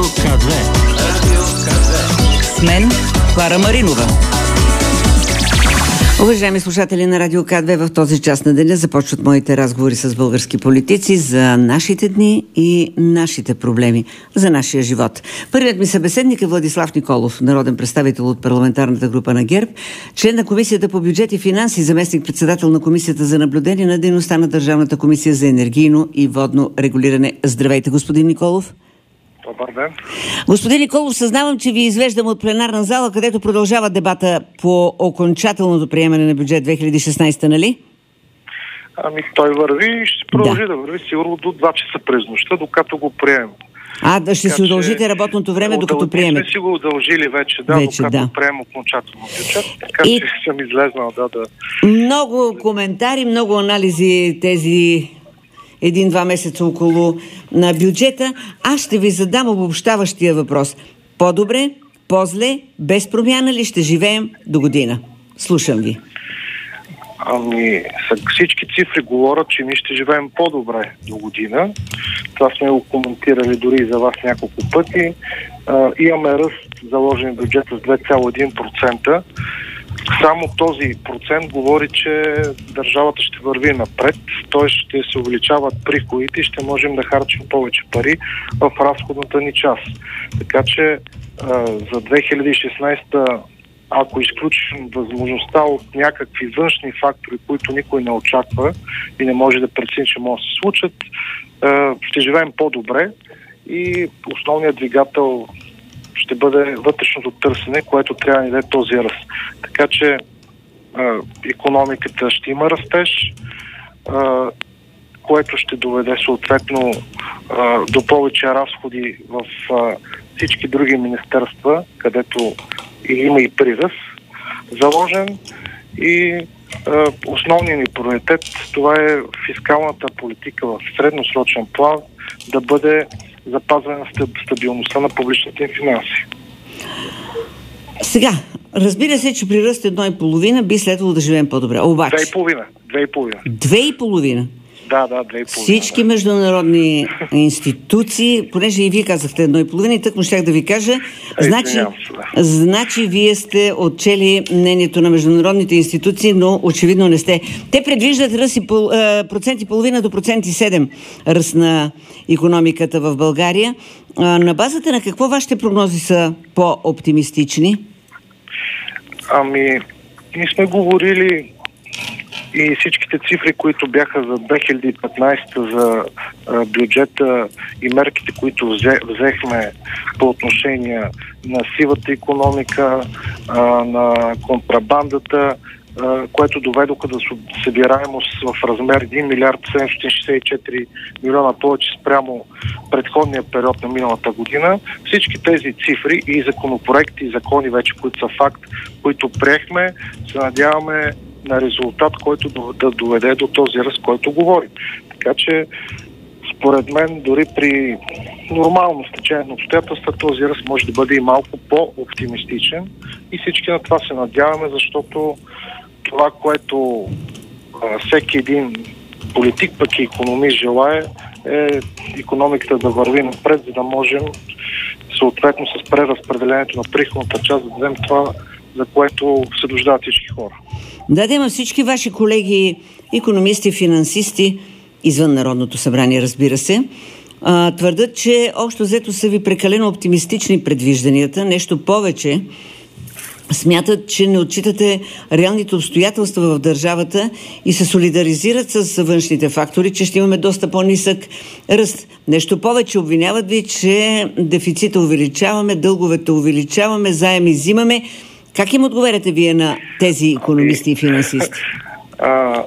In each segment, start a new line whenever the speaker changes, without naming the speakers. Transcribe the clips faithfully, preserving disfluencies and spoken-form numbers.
КА две. Радио КА две.
С мен Клара Маринова. Уважаеми слушатели на Радио КА две, в този час на деня започват моите разговори с български политици за нашите дни и нашите проблеми, за нашия живот. Първият ми събеседник е Владислав Николов, народен представител от парламентарната група на ГЕРБ, член на Комисията по бюджет и финанси, заместник-председател на Комисията за наблюдение на дейността на Държавната комисия за енергийно и водно регулиране. Здравейте, господин Николов.
Добър ден.
Господин Николов, съзнавам, че ви извеждам от пленарна зала, където продължава дебата по окончателното приемане на бюджет две хиляди и шестнадесета, нали?
Ами той върви и ще продължи да, да върви сигурно до два часа през нощта, докато го приемем.
А, да ще така, си удължите работното време, докато приемете.
Сме си го удължили вече, да, вече, докато да. приемем окончателно бюджет. Така и... че съм излезнал, да, да.
Много коментари, много анализи тези един-два месеца около на бюджета. Аз ще ви задам обобщаващия въпрос. По-добре, по-зле, без промяна ли ще живеем до година? Слушам ви.
Ами, всички цифри говорят, че ние ще живеем по-добре до година. Това сме го коментирали дори и за вас няколко пъти. А, имаме ръст заложен бюджет с две цяло и едно процента. Само този процент говори, че държавата ще върви напред, т.е. ще се увеличават приходите и ще можем да харчим повече пари в разходната ни част. Така че а, за две хиляди и шестнадесета, ако изключим възможността от някакви външни фактори, които никой не очаква и не може да прецени, че може да се случат, а, ще живеем по-добре и основният двигател ще бъде вътрешното търсене, което трябва да ни даде този ръст. Така че а, икономиката ще има растеж, а, което ще доведе съответно а, до повече разходи в а, всички други министерства, където и има и приръст заложен. И а, основният ни приоритет, това е фискалната политика в средносрочен план да бъде запазване на стабилността на публичните финанси.
Сега, разбира се, че при ръст едно и половина би следвало да живеем по-добре. Обаче...
Две и половина. Две и половина.
Две и половина?
Да, да, две и половина.
Всички международни институции, понеже и вие казахте едно и половина, и тъкмо щях да ви кажа,
Ей,
значи,
да.
значи вие сте отчели мнението на международните институции, но очевидно не сте. Те предвиждат ръст и пол, процент и половина до процент и седем ръст на икономиката в България. На базата на какво вашите прогнози са по-оптимистични?
Ами, ние сме говорили и всичките цифри, които бяха за две хиляди и петнадесета за а, бюджета и мерките, които взе, взехме по отношение на сивата икономика, а, на контрабандата, а, което доведоха до събираемост в размер един милиард седемстотин шестдесет и четири милиона повече спрямо предходния период на миналата година. Всички тези цифри и законопроекти, и закони вече, които са факт, които приехме, се надяваме на резултат, който да доведе до този ръст, който говорим. Така че, според мен, дори при нормално стечение на обстоятелства, този ръст може да бъде и малко по-оптимистичен и всички на това се надяваме, защото това, което а, всеки един политик, пък и икономист желае, е икономиката да върви напред, за да можем съответно с преразпределението на приходната част да дадем това, за което се нуждаят всички хора.
Да, да има всички ваши колеги, икономисти, финансисти, извън Народното събрание, разбира се, а, твърдят, че общо взето са ви прекалено оптимистични предвижданията. Нещо повече, смятат, че не отчитате реалните обстоятелства в държавата и се солидаризират с външните фактори, че ще имаме доста по-нисък ръст. Нещо повече, обвиняват ви, че дефицита увеличаваме, дълговете увеличаваме, заеми взимаме. Как им отговаряте вие на тези икономисти и финансисти?
А,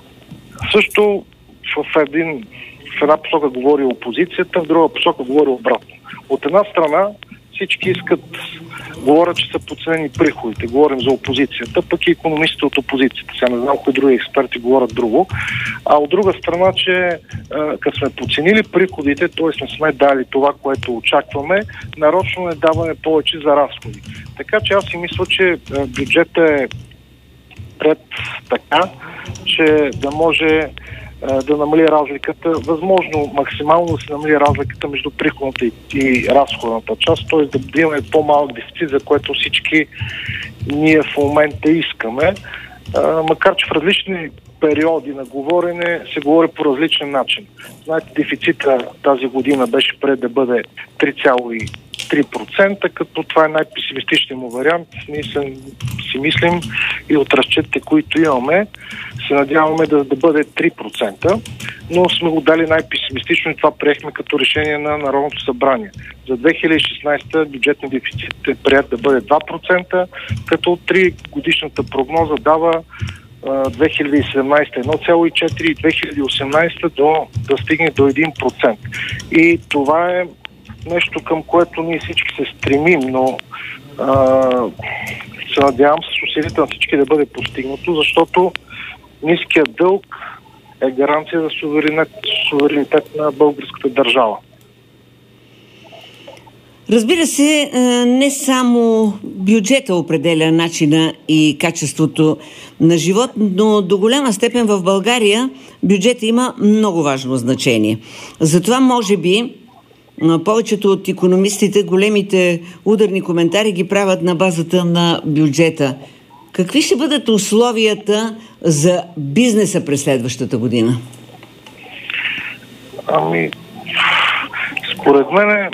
също в, един, в една посока говори опозицията, в друга посока говори обратно. От една страна всички искат, говорят, че са подценени приходите, говорим за опозицията, пък и икономистите от опозицията. Сега не знам кои други експерти говорят друго. А от друга страна, че като сме подценили приходите, т.е. не сме дали това, което очакваме, нарочно не даваме повече за разходи. Така че аз си мисля, че бюджетът е пред така, че да може да намали разликата, възможно максимално да се намали разликата между приходната и, и разходната част, т.е. да имаме по-малък дефицит, за което всички ние в момента искаме. А, макар че в различни периоди на говорене се говори по различен начин. Знаете, дефицита тази година беше пред да бъде три цяло и три процента, като това е най-песимистичният му вариант. Ние си мислим и от разчетите, които имаме, се надяваме да, да бъде три процента, но сме го дали най-песимистично и това приехме като решение на Народното събрание. За две хиляди и шестнадесета бюджетният дефицит е прият да бъде два процента, като три годишната прогноза дава две хиляди и седемнадесета едно цяло и четири и две хиляди и осемнадесета до, да стигне до един процент. И това е нещо, към което ние всички се стремим, но а, се надявам с усилията на всички да бъде постигнато, защото ниският дълг е гаранция за суверенитет, суверенитет на българската държава.
Разбира се, не само бюджета определя начина и качеството на живот, но до голяма степен в България бюджетът има много важно значение. Затова, може би, повечето от икономистите големите ударни коментари ги правят на базата на бюджета. Какви ще бъдат условията за бизнеса през следващата година?
Ами, според мен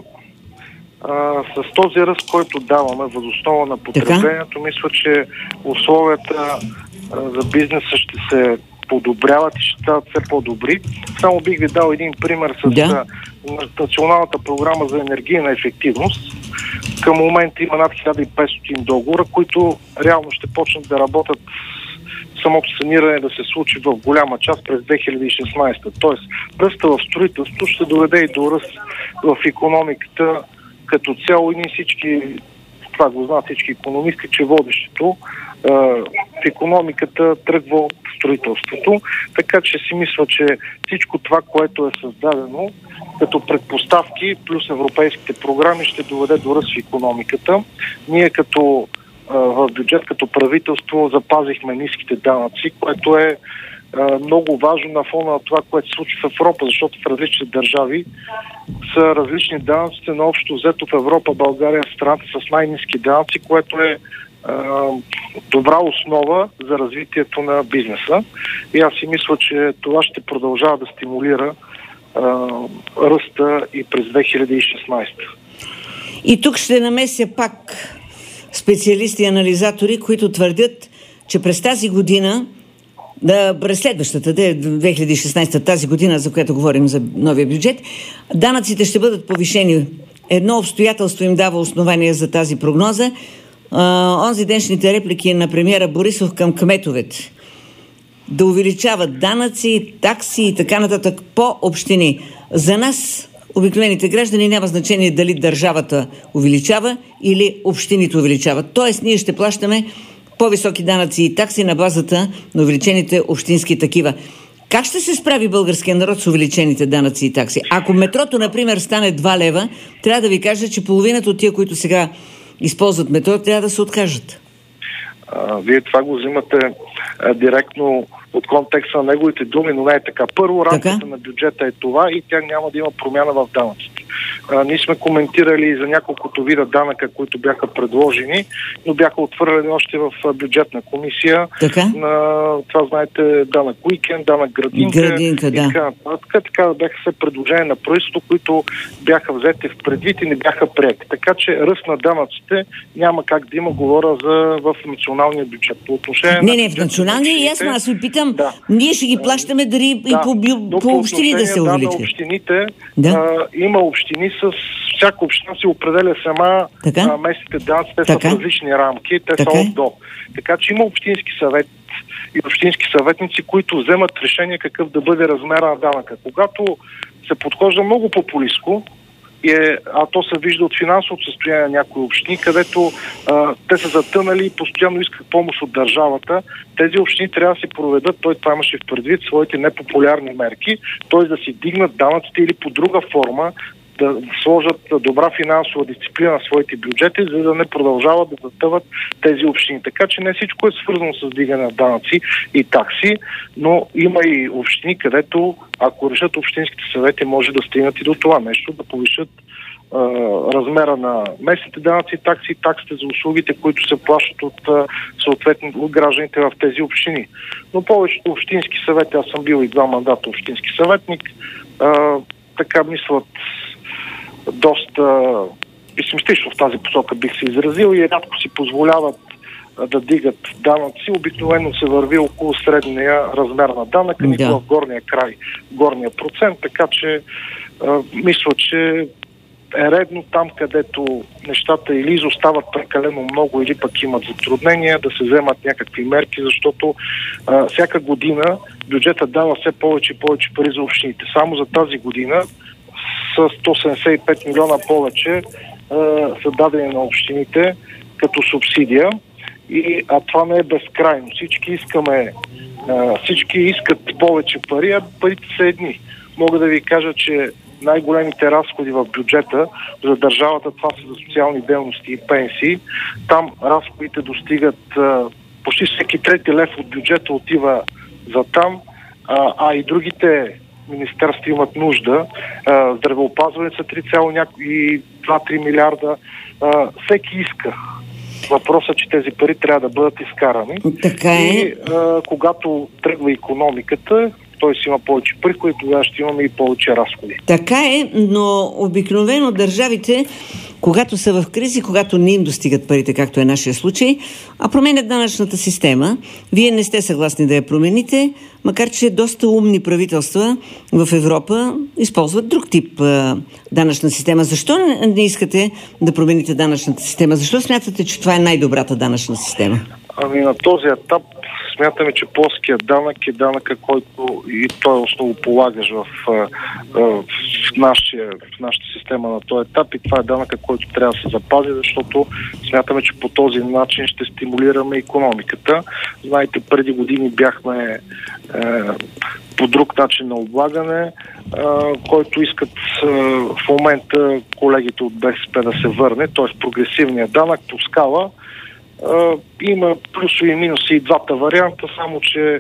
а, с този ръст, който даваме въз основа на потреблението, мисля, че условията а, за бизнеса ще се подобряват и ще стават все по-добри. Само бих ви дал един пример с да. Националната програма за енергийна ефективност. Към момента има над хиляда и петстотин договора, които реално ще почнат да работят, самото саниране да се случи в голяма част през две хиляди и шестнадесета. Тоест, ръста в строителство ще доведе и до ръст в икономиката като цяло и ние всички, това го знаят всички икономисти, че водещето в икономиката тръгва от строителството. Така че си мисля, че всичко това, което е създадено като предпоставки, плюс европейските програми, ще доведе до ръст в икономиката. Ние като в бюджет, като правителство, запазихме ниските данъци, което е много важно на фона на това, което се случва в Европа, защото в различни държави са различни данъците, но общо взето в Европа България е страната с най-ниски данъци, което е добра основа за развитието на бизнеса. И аз си мисля, че това ще продължава да стимулира а, ръста и през две хиляди и шестнадесета.
И тук ще намеся пак специалисти и анализатори, които твърдят, че през тази година, да, през следващата, две хиляди и шестнадесета, тази година, за която говорим за новия бюджет, данъците ще бъдат повишени. Едно обстоятелство им дава основание за тази прогноза. Uh, онзи деншните реплики на премиера Борисов към кметовете. Да увеличават данъци, такси и така нататък по общини. За нас, обикновените граждани, няма значение дали държавата увеличава или общините увеличават. Тоест, ние ще плащаме по-високи данъци и такси на базата на увеличените общински такива. Как ще се справи българския народ с увеличените данъци и такси? Ако метрото, например, стане два лева, трябва да ви кажа, че половината от тия, които сега използват метро, трябва да се откажат.
А, вие това го взимате а, директно от контекста на неговите думи, но не е така. Първо, рамката на бюджета е това и тя няма да има промяна в данъците. А, ние сме коментирали за няколкото вида данъка, които бяха предложени, но бяха отвърлени още в бюджетна комисия.
Така?
На, това знаете, данък уикенд, данък градинка.
Градинка, да.
Така, така, така бяха се предложения на правителството, които бяха взети в предвид и не бяха приети. Така че ръст на данъците няма как да има, говоря за в националния бюджет. По отношение
не,
на
не, в националния и ясно, аз ви питам,
да.
Ние ще ги плащаме дали да, и по, по, по общини да се увеличат.
Да, общините,
да.
а, има общини с... Всяка община си определя сама а, местните данъци, те така? Са в различни рамки, те така? Са от до. Така че има общински съвет и общински съветници, които вземат решение какъв да бъде размера на данъка. Когато се подхожда много популистко, Е, а то се вижда от финансовото състояние на някои общини, където а, те са затънали и постоянно искат помощ от държавата. Тези общини трябва да си проведат, той това имаше в предвид, своите непопулярни мерки, т.е. да си дигнат данъците или по друга форма да сложат добра финансова дисциплина на своите бюджети, за да не продължават да затъват тези общини. Така че не всичко е свързано с вдигане на данъци и такси, но има и общини, където ако решат общинските съвети, може да стигнат и до това нещо, да повишат а, размера на местните данъци, такси и таксите за услугите, които се плащат от, а, съответно от гражданите в тези общини. Но повечето общински съвети, аз съм бил и два мандата общински съветник, а, така мислят доста песимистично в тази посока, бих се изразил, и рядко си позволяват да дигат данъци. Обикновено се върви около средния размер на данъка, нито
да.
в горния край, горния процент, така че а, мисля, че е редно там, където нещата или изостават прекалено много, или пък имат затруднения, да се вземат някакви мерки, защото а, всяка година бюджетът дава все повече и повече пари за общините. Само за тази година с сто седемдесет и пет милиона повече а, са дадени на общините като субсидия. И, а това не е безкрайно. Всички искаме, а, всички искат повече пари, а парите са едни. Мога да ви кажа, че най-големите разходи в бюджета за държавата, това са за социални дейности и пенсии. Там разходите достигат а, почти всеки трети лев от бюджета отива за там, а, а и другите министерства имат нужда. А, здравеопазване са три цяло и два-три милиарда. А, всеки иска. Въпросът е, че тези пари трябва да бъдат изкарани.
Така е.
И а, когато тръгва икономиката, той си има повече приходи, тогава ще имаме и повече разходи.
Така е, но обикновено държавите, когато са в кризи, когато не им достигат парите, както е нашия случай, а променят данъчната система. Вие не сте съгласни да я промените, макар че доста умни правителства в Европа използват друг тип а, данъчна система. Защо не, не искате да промените данъчната система? Защо смятате, че това е най-добрата данъчна система?
Ами на този етап смятаме, че плоският данък е данъка, който и той е основополагащ в, в, в, нашия, в нашата система на този етап, и това е данъка, който трябва да се запази, защото смятаме, че по този начин ще стимулираме икономиката. Знаете, преди години бяхме е, по друг начин на облагане, е, който искат е, в момента колегите от БСП да се върне, т.е. прогресивният данък по скала. Uh, има плюсови и минуси и двата варианта, само че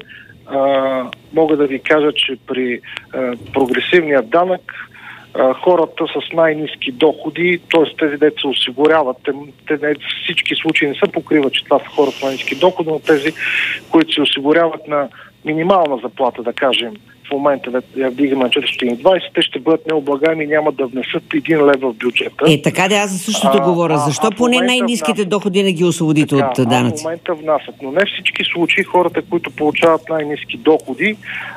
uh, мога да ви кажа, че при uh, прогресивния данък uh, хората с най-ниски доходи, т.е. тези деца се осигуряват, те, те не всички случаи не се покриват, че това са хора с най-ниски доходи, но тези, които се осигуряват на минимална заплата, да кажем, в момента да я вдигаме на четиристотин и двадесет, те ще бъдат необлагаеми и няма да внесат един лев в бюджета.
Е, така да, аз за същото а, говоря. Защо а, поне най-ниските внасят доходи не ги освободите от данъци?
В момента внасят, но не всички случаи хората, които получават най-ниски доходи,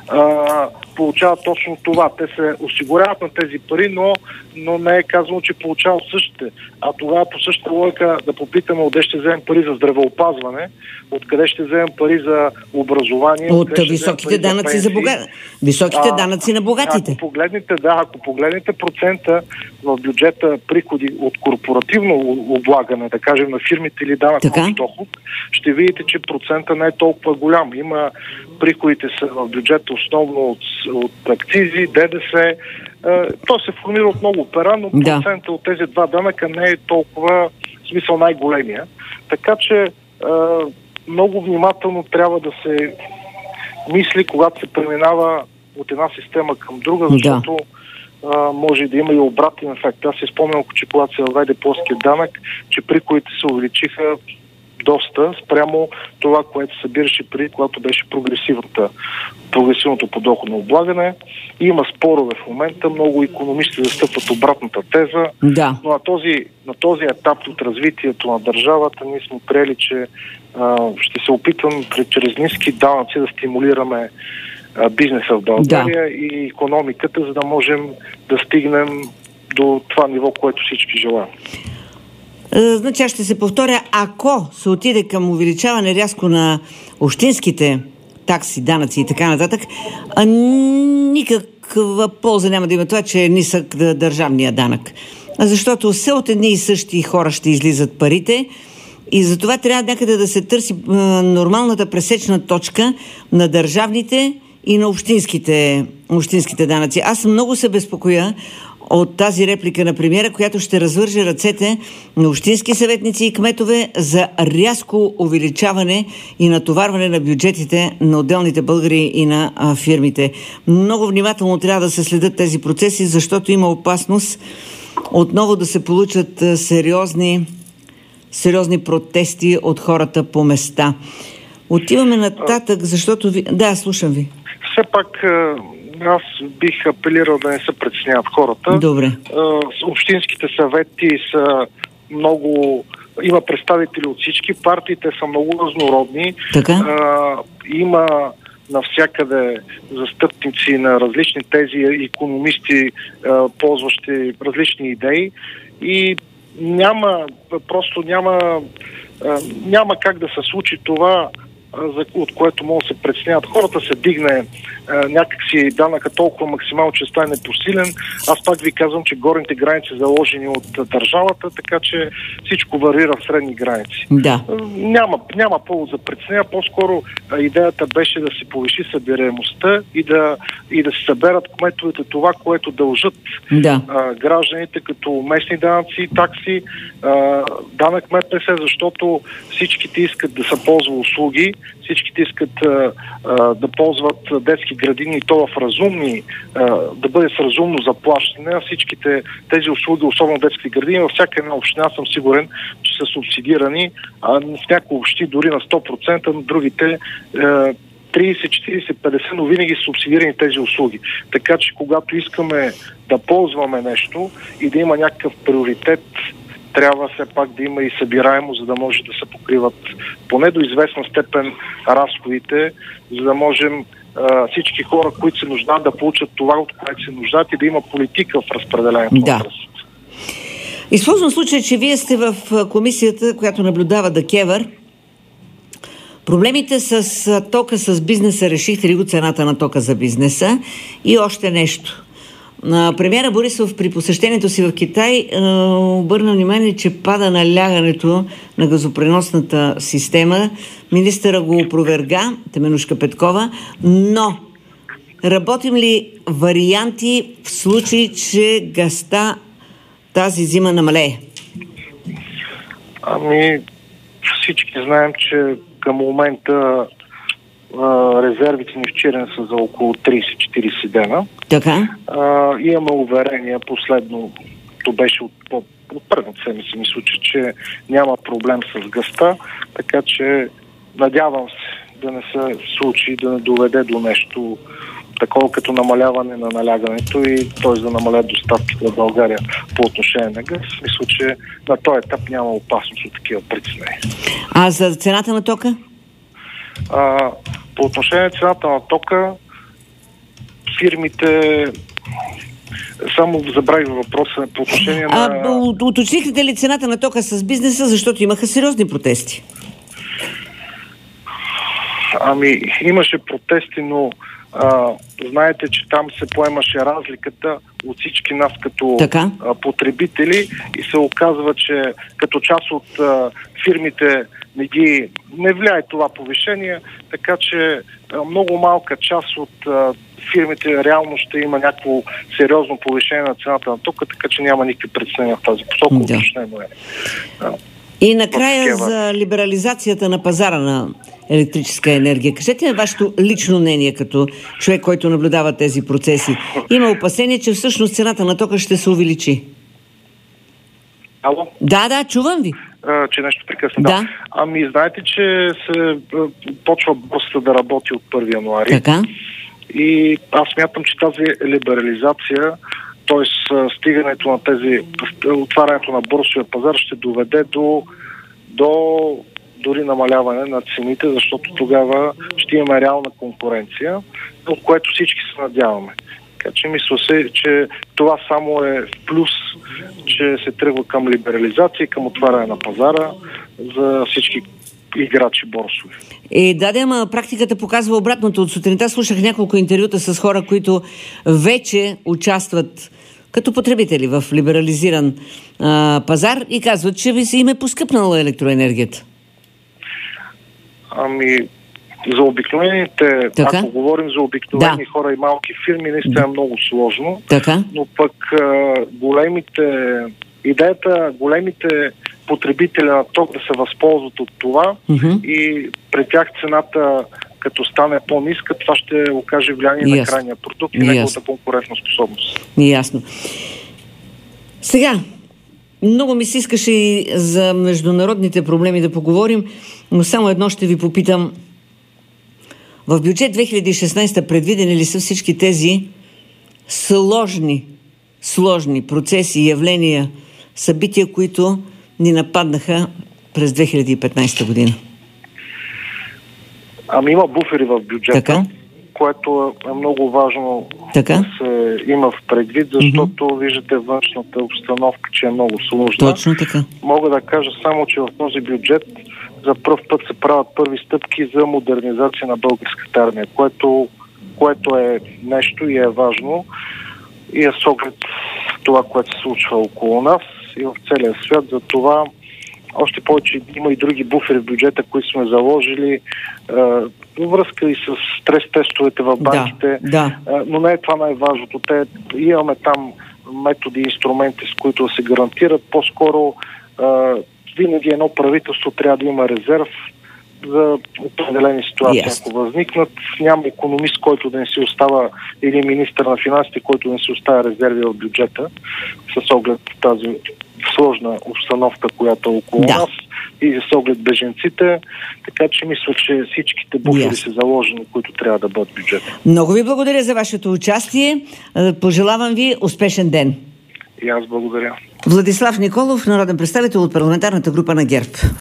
а, получават точно това. Те се осигуряват на тези пари, но, но не е казано, че получават същите. А тогава по същата логика да попитаме откъде ще вземем пари за здравеопазване, откъде ще вземем пари за образование.
От високите данъци за богатите. Високите а, данъци на богатите.
Ако погледнете, да, ако погледнете процента в бюджета приходи от корпоративно облагане, да кажем на фирмите или данък от доход, ще видите, че процента не е толкова голям. Има приходите са в бюджета основно от, от акцизи, ДДС. То се формира от много пера, но процента да. от тези два данъка не е толкова, в смисъл, най-големия. Така че много внимателно трябва да се мисли, когато се преминава от една система към друга, защото да. а, може да има и обратен ефект. Аз си спомням, че когато се въведе плоския данък, че приходите се увеличиха доста спрямо това, което събираше преди, когато беше прогресивната, прогресивното подоходно облагане. И има спорове в момента, много икономисти застъпват обратната теза,
да.
но на този, на този етап от развитието на държавата ние сме приели, че а, ще се опитваме чрез ниски данъци да стимулираме а, бизнеса в България да. и икономиката, за да можем да стигнем до това ниво, което всички желаем.
Значи аз ще се повторя, ако се отиде към увеличаване рязко на общинските такси, данъци и така нататък, а никаква полза няма да има това, че е нисък държавния данък. Защото все от едни и същи хора ще излизат парите и затова трябва някъде да се търси а, нормалната пресечна точка на държавните и на общинските, общинските данъци. Аз много се безпокоя от тази реплика на премиера, която ще развърже ръцете на общински съветници и кметове за рязко увеличаване и натоварване на бюджетите на отделните българи и на а, фирмите. Много внимателно трябва да се следят тези процеси, защото има опасност отново да се получат а, сериозни, сериозни протести от хората по места. Отиваме нататък, защото ви... Да, слушам ви.
Все пак аз бих апелирал да не се притесняват хората.
Добре.
Общинските съвети са много... Има представители от всички партии, те са много разнородни.
Така?
Има навсякъде застъпници на различни тези, икономисти, ползващи различни идеи и няма, просто няма, няма как да се случи това, от което могат да се преценяват. Хората се дигне а, някакси данъка толкова максимално, че стане непосилен. Аз пак ви казвам, че горните граници са заложени от държавата, така че всичко варира в средни граници.
Да.
Няма, няма повод за преценя. По-скоро а, идеята беше да се повиши събираемостта и да, и да се съберат кметовете това, което дължат
да.
а, гражданите, като местни данъци, такси, а, данък М П С, защото всичките искат да се ползва услуги, всичките искат а, а, да ползват детски градини и то в разумни, а, да бъде с разумно заплащане, а всичките тези услуги, особено детски градини, във всяка една община съм сигурен, че са субсидирани, а в някои общини дори на сто процента, на другите а, трийсет, четирийсет, петдесет, но винаги са субсидирани тези услуги. Така че когато искаме да ползваме нещо и да има някакъв приоритет, трябва все пак да има и събираемо, за да може да се покриват поне до известна степен разходите, за да можем а, всички хора, които се нуждаят, да получат това, от което се нуждаят и да има политика в разпределението
да.
на средствата.
Използвам случай, че вие сте в комисията, която наблюдава ДКЕВР. Проблемите с тока, с бизнеса, решихте ли го, цената на тока за бизнеса? И още нещо. Премиера Борисов при посещението си в Китай обърна внимание, че пада налягането на газопреносната система. Министъра го опроверга, Теменужка Петкова, но работим ли варианти в случай, че газта тази зима намалее?
Ами, всички знаем, че към момента резервите ни в Чирен са за около трийсет-четирийсет дена.
Така.
А, имаме уверение, последно, то беше от, от, от първата седмица, мисля, че няма проблем с газта, така че надявам се да не се случи, да не доведе до нещо такова като намаляване на налягането и т.е. да намалят доставките в България по отношение на газ. Мисля, че на този етап няма опасност от такива притеснения.
А за цената на тока?
А, по отношение на цената на тока, фирмите... Само забравих въпроса по отношение на...
А, уточнихте ли цената на тока с бизнеса, защото имаха сериозни протести?
Ами, имаше протести, но а, знаете, че там се поемаше разликата от всички нас като а, потребители и се оказва, че като част от а, фирмите не ги не влияе това повишение, така че а, много малка част от а, фирмите реално ще има някакво сериозно повишение на цената на тока, така че няма никакви притеснения в тази посока.
Да.
Е.
И накрая за либерализацията на пазара на електрическа енергия. Кажете ми вашето лично мнение като човек, който наблюдава тези процеси. Има опасение, че всъщност цената на тока ще се увеличи.
Ало?
Да, да, чувам ви.
А, че нещо прекъсна.
Да.
Да. Ами, знаете, че се а, почва борсата да работи от първи януари.
Така.
И аз смятам, че тази либерализация, т.е. стигането на тези, отварянето на борсовия пазар ще доведе до, до дори намаляване на цените, защото тогава ще имаме реална конкуренция, от което всички се надяваме. Така че мисля се, че това само е в плюс, че се тръгва към либерализация и към отваряне на пазара за всички играчи борсови.
Е, да, да, ама практиката показва обратното. От сутринта слушах няколко интервюта с хора, които вече участват като потребители в либерализиран а, пазар и казват, че ви се им е поскъпнала електроенергията.
Ами, за обикновените,
така?
Ако говорим за обикновени
да.
хора и малки фирми, наистина е много сложно.
Така?
Но пък а, големите, идеята големите потребители на ток да се възползват от това
uh-huh.
и при тях цената като стане по-ниска, това ще окаже влияние
Ясно.
на крайния продукт и неговата конкурентоспособност.
Ясно. Сега, много ми се искаше и за международните проблеми да поговорим, но само едно ще ви попитам. В бюджет две хиляди и шестнадесета предвидени ли са всички тези сложни, сложни процеси, явления, събития, които ни нападнаха през две хиляди и петнадесета година?
Ами има буфери в бюджета, така? Което е много важно така? Да се има в предвид, защото mm-hmm. виждате външната обстановка, че е много сложна.
Точно така.
Мога да кажа само, че в този бюджет за пръв път се правят първи стъпки за модернизация на българската армия, което, което е нещо и е важно и е с оглед това, което се случва около нас и в целия свят. За това още повече има и други буфери в бюджета, които сме заложили във връзка и с стрес-тестовете в банките,
да, да.
но не е това най-важното. Те, имаме там методи и инструменти, с които да се гарантират. По-скоро винаги едно правителство трябва да има резерв за определени ситуации. Yes. Ако възникнат, няма икономист, който да не си остава, или министър на финансите, който да не си оставя резерви в бюджета, с оглед тази сложна обстановка, която е около да. нас и с оглед беженците. Така че мисля, че всичките буфери yes. са заложени, които трябва да бъдат в бюджета.
Много ви благодаря за вашето участие. Пожелавам ви успешен ден.
И аз благодаря.
Владислав Николов, народен представител от парламентарната група на ГЕРБ.